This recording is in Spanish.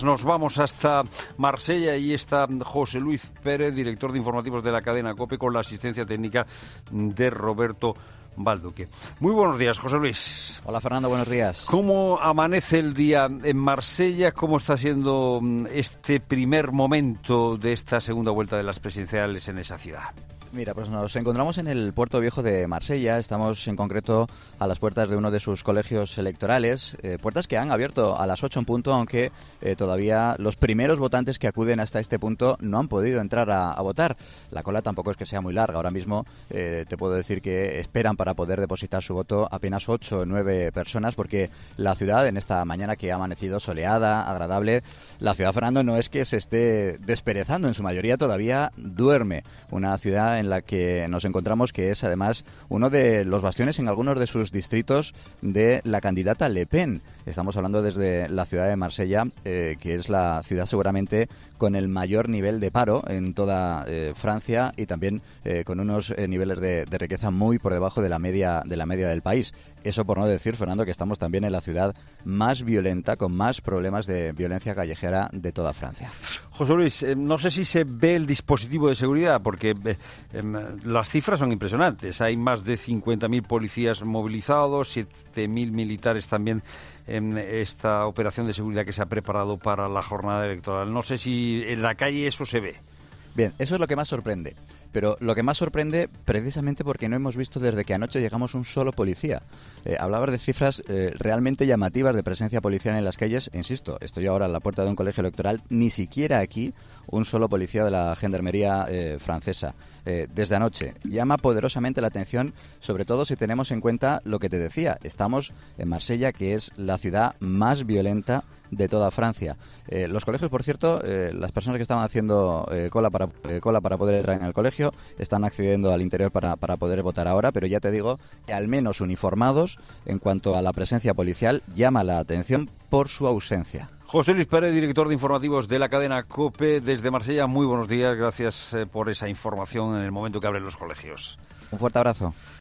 Nos vamos hasta Marsella y está José Luis Pérez, director de informativos de la cadena COPE, con la asistencia técnica de Roberto Balduque. Muy buenos días, José Luis. Hola, Fernando, buenos días. ¿Cómo amanece el día en Marsella? ¿Cómo está siendo este primer momento de esta segunda vuelta de las presidenciales en esa ciudad? Mira, pues nos encontramos en el Puerto Viejo de Marsella. Estamos en concreto a las puertas de uno de sus colegios electorales, puertas que han abierto a las 8 en punto, aunque todavía los primeros votantes que acuden hasta este punto no han podido entrar a votar. La cola tampoco es que sea muy larga. Ahora mismo te puedo decir que esperan para poder depositar su voto apenas 8 o 9 personas, porque la ciudad, en esta mañana que ha amanecido soleada, agradable, la ciudad, Fernando, no es que se esté desperezando, en su mayoría todavía duerme. Una ciudad en la que nos encontramos que es además uno de los bastiones en algunos de sus distritos de la candidata Le Pen. Estamos hablando desde la ciudad de Marsella, que es la ciudad seguramente con el mayor nivel de paro en toda Francia y también con unos niveles de riqueza muy por debajo de la media del país. Eso por no decir, Fernando, que estamos también en la ciudad más violenta, con más problemas de violencia callejera de toda Francia. José Luis, no sé si se ve el dispositivo de seguridad, porque las cifras son impresionantes. Hay más de 50.000 policías movilizados, 7.000 militares también en esta operación de seguridad que se ha preparado para la jornada electoral. No sé si en la calle eso se ve. Bien, eso es lo que más sorprende. Pero lo que más sorprende precisamente porque no hemos visto desde que anoche llegamos un solo policía. Hablabas de cifras realmente llamativas de presencia policial en las calles. Insisto, estoy ahora a la puerta de un colegio electoral. Ni siquiera aquí un solo policía de la gendarmería francesa. Desde anoche. Llama poderosamente la atención, sobre todo si tenemos en cuenta lo que te decía. Estamos en Marsella, que es la ciudad más violenta de toda Francia. Los colegios, por cierto, las personas que estaban haciendo cola para poder entrar en el colegio están accediendo al interior para poder votar ahora, pero ya te digo que al menos uniformados, en cuanto a la presencia policial, llama la atención por su ausencia. José Luis Pérez, director de informativos de la cadena COPE desde Marsella. Muy buenos días, gracias por esa información en el momento que abren los colegios. Un fuerte abrazo.